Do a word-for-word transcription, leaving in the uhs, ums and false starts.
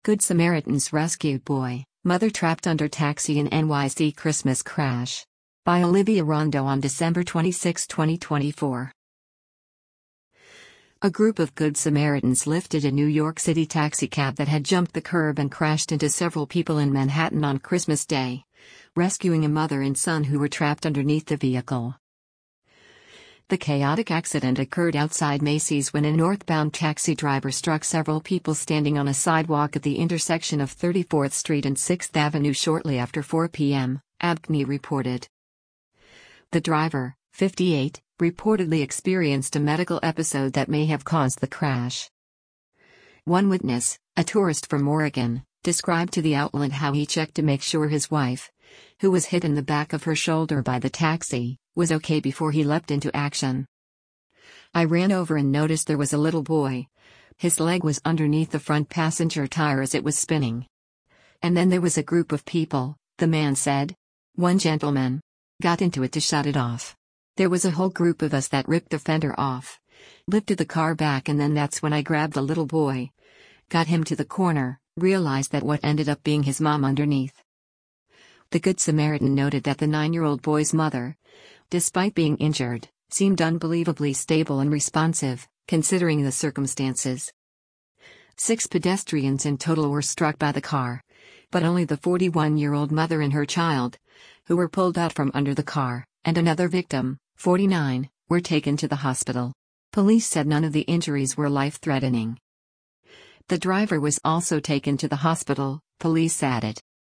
Good Samaritans rescued boy, mother trapped under taxi in N Y C Christmas crash. By Olivia Rondo on December twenty-sixth, twenty twenty-four. A group of Good Samaritans lifted a New York City taxicab that had jumped the curb and crashed into several people in Manhattan on Christmas Day, rescuing a mother and son who were trapped underneath the vehicle. The chaotic accident occurred outside Macy's when a northbound taxi driver struck several people standing on a sidewalk at the intersection of thirty-fourth Street and sixth Avenue shortly after four p m, Abkney reported. The driver, fifty-eight, reportedly experienced a medical episode that may have caused the crash. One witness, a tourist from Oregon, described to the outlet how he checked to make sure his wife, who was hit in the back of her shoulder by the taxi, was okay before he leapt into action. "I ran over and noticed there was a little boy. His leg was underneath the front passenger tire as it was spinning. And then there was a group of people," the man said. "One gentleman got into it to shut it off. There was a whole group of us that ripped the fender off, lifted the car back, and then that's when I grabbed the little boy, got him to the corner, realized that what ended up being his mom underneath." The Good Samaritan noted that the nine-year-old boy's mother, despite being injured, seemed unbelievably stable and responsive, considering the circumstances. Six pedestrians in total were struck by the car, but only the forty-one-year-old mother and her child, who were pulled out from under the car, and another victim, forty-nine, were taken to the hospital. Police said none of the injuries were life-threatening. The driver was also taken to the hospital, police added.